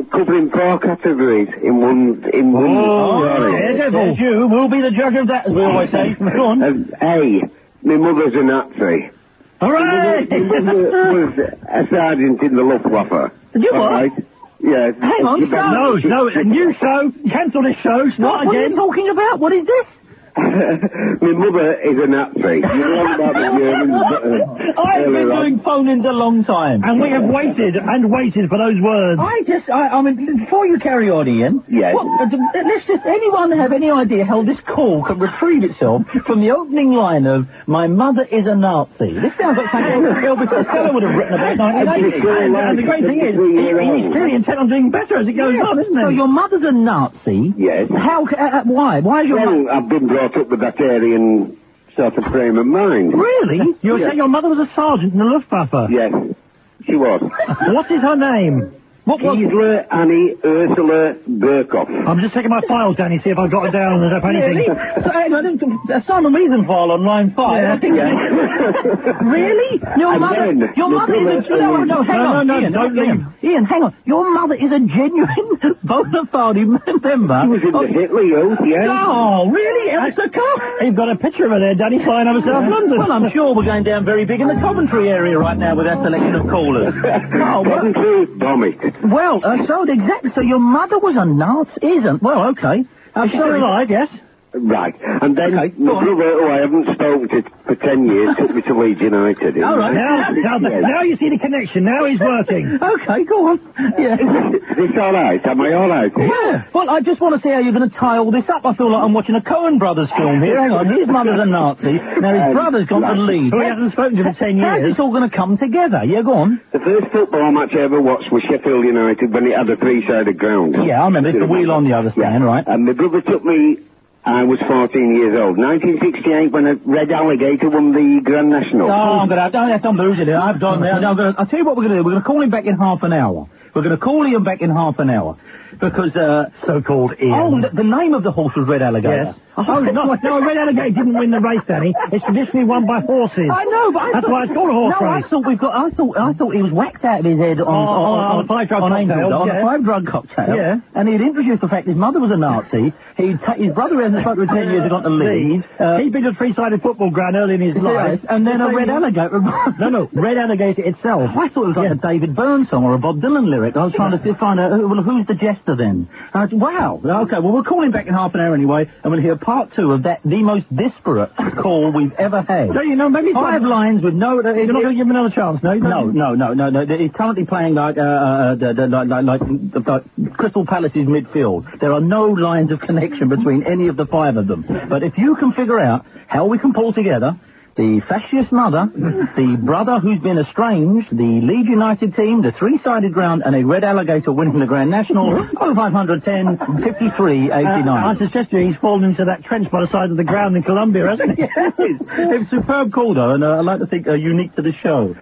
covering 4 categories in one. Daredevil. You will be the judge of that, as we always say. Go on. A. My mother's a Nazi. Hooray! My mother was a sergeant in the Luftwaffe. Did you what? Right? Yes. Hang on, no, a new show. Cancel this show. Start again. What are you talking about? What is this? My mother is a Nazi. You know about the Germans. I've been doing phone-ins a long time. And we have waited and waited for those words. I mean, before you carry on, Ian. Yes. Let's just, anyone have any idea how this call can retrieve itself from the opening line of, my mother is a Nazi? This sounds like something Elvis Costello would have written about 1980. And the great thing is, he's clearly intent on doing better as it goes on, isn't he? So your mother's a Nazi? Yes. How, why? Why is your mother... I've been brought up with that Aryan sort of frame of mind. Really? You were saying your mother was a sergeant in the Luftwaffe? Yes, she was. What is her name? Gisela Annie Ursula Burkhoff. I'm just checking my files, Danny, see if I've got it down and if anything. Simon Wiesenthal on line 5. Really? Your mother is a... No, hang on. Don't leave. Ian, hang on. Your mother is a genuine bona fide member. She was in the Hitler Youth, yes. Oh, really? Elsa Cook? You've got a picture of her there, Danny, flying over South London. Well, I'm sure we're going down very big in the Coventry area right now with our selection of callers. Coventry, Vomit. Well, so your mother was a Nazi, well, okay. She's still alive, yes? Right. And then my brother, who I haven't spoken to for 10 years, took me to Leeds United. All right. Now you see the connection. Now he's working. Okay, go on. Yeah. Is this all right? Am I all right? Yeah. Well, I just want to see how you're going to tie all this up. I feel like I'm watching a Coen Brothers film here. Hang on. His mother's a Nazi. Now his brother's gone to Leeds. Who he hasn't spoken to for 10 years. How's this all going to come together? Yeah, go on. The first football match I ever watched was Sheffield United when it had a 3-sided ground. Yeah, I remember. It's the wheel on the other stand, right? And my brother took me... I was 14 years old. 1968 when a red alligator won the Grand National. Oh, that's unbelievable. I've done that. I'll tell you what we're going to do. We're going to call him back in half an hour. We're going to call Ian back in half an hour. Because, so-called Ian. Oh, the name of the horse was Red Alligator. Yes. No, Red Alligator didn't win the race, Danny. It's traditionally won by horses. I know, but that's why it's called a horse race. I thought he was whacked out of his head on a 5-drug cocktail. Yeah. And he'd introduced the fact his mother was a Nazi. His brother hasn't spoken for 10 years and got to Leeds. He'd been to a 3-sided football ground early in his life. And then a Red Alligator. No, Red Alligator itself. I thought it was like a David Byrne song or a Bob Dylan lyric. I was trying to find out, who's the jester then? Wow. Okay, well, we'll call him back in half an hour anyway, and we'll hear part 2 of that, the most disparate call we've ever had. So, maybe 5 lines with no... You're not going to give him another chance, no? No. He's currently playing like Crystal Palace's midfield. There are no lines of connection between any of the 5 of them. But if you can figure out how we can pull together the fascist mother, the brother who's been estranged, the Leeds United team, the 3-sided ground, and a Red Alligator winning the Grand National, 0510 53 89. I suggest he's fallen into that trench by the side of the ground in Colombia, hasn't he? Yes. It was a superb call, though, and I'd like to think unique to the show.